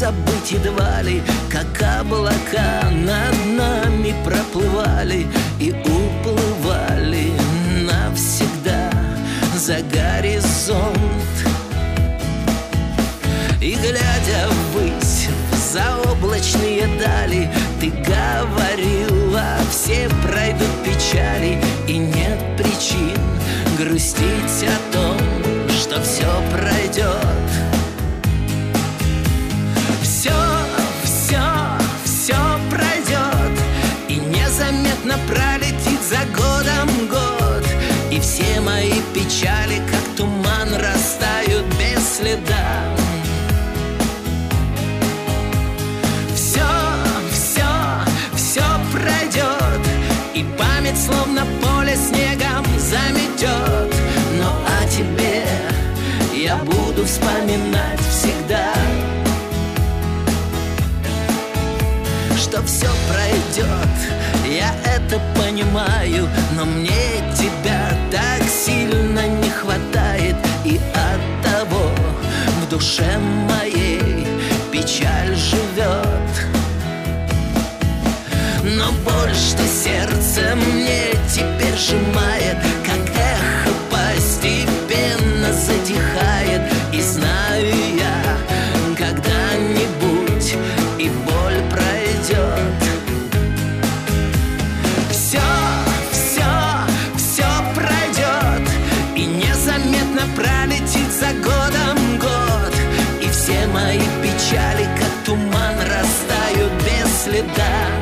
забыть едва ли, как облака над нами проплывали и уплывали навсегда за горизонт. И глядя ввысь, в заоблачные дали, ты говорила, все пройдут печали, и нет причин грустить о том, что все пройдет. Все, все, все пройдет, и незаметно пролетит за годом год, и все мои печали, как туман, растают без следа. И память словно поле снегом заметет. Но о тебе я буду вспоминать всегда, что все пройдет, я это понимаю, но мне тебя так сильно не хватает, и оттого в душе моей печаль живет. Но боль, что сердце мне теперь сжимает, как эхо постепенно затихает. И знаю я, когда-нибудь и боль пройдет. Все, все, все пройдет, и незаметно пролетит за годом год, и все мои печали, как туман, растают без следа.